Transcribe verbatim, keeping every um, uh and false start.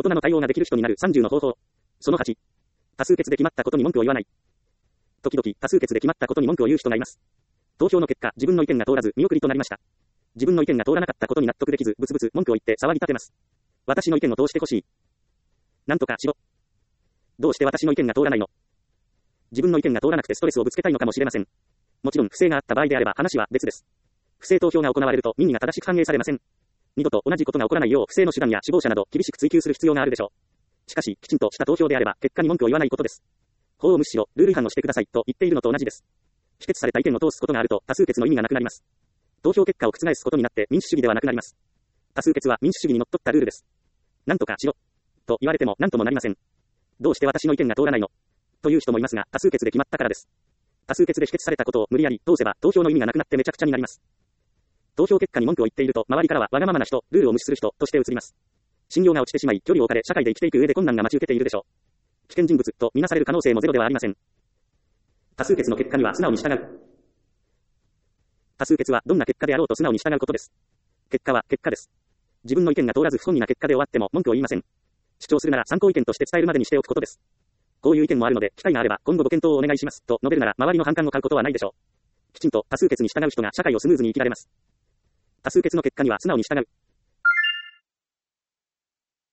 人の対応ができる人になるさんじゅうの方法。そのはち。多数決で決まったことに文句を言わない。時々、多数決で決まったことに文句を言う人がいます。投票の結果、自分の意見が通らず、見送りとなりました。自分の意見が通らなかったことに納得できず、ブツブツ文句を言って騒ぎ立てます。私の意見を通してほしい。なんとかしろ。どうして私の意見が通らないの？自分の意見が通らなくてストレスをぶつけたいのかもしれません。もちろん、不正があった場合であれば話は別です。不正投票が行われると民意が正しく反映されません。二度と同じことが起こらないよう不正の手段や首謀者など厳しく追及する必要があるでしょう。しかし、きちんとした投票であれば結果に文句を言わないことです。法を無視しろ、ルール違反をしてくださいと言っているのと同じです。否決された意見を通すことがあると多数決の意味がなくなります。投票結果を覆すことになって民主主義ではなくなります。多数決は民主主義にのっとったルールです。なんとかしろ。と言われても何ともなりません。どうして私の意見が通らないの？という人もいますが、多数決で決まったからです。多数決で否決されたことを無理やり通せば投票の意味がなくなってめちゃくちゃになります。投票結果に文句を言っていると周りからはわがままな人、ルールを無視する人として映ります。信用が落ちてしまい、距離を置かれ社会で生きていく上で困難が待ち受けているでしょう。危険人物とみなされる可能性もゼロではありません。多数決の結果には素直に従う。多数決はどんな結果であろうと素直に従うことです。結果は結果です。自分の意見が通らず不本意な結果で終わっても文句を言いません。主張するなら参考意見として伝えるまでにしておくことです。こういう意見もあるので、機会があれば今後ご検討をお願いしますと述べるなら周りの反感を買うことはないでしょう。きちんと多数決に従う人が社会をスムーズに生きられます。多数決の結果には素直に従う。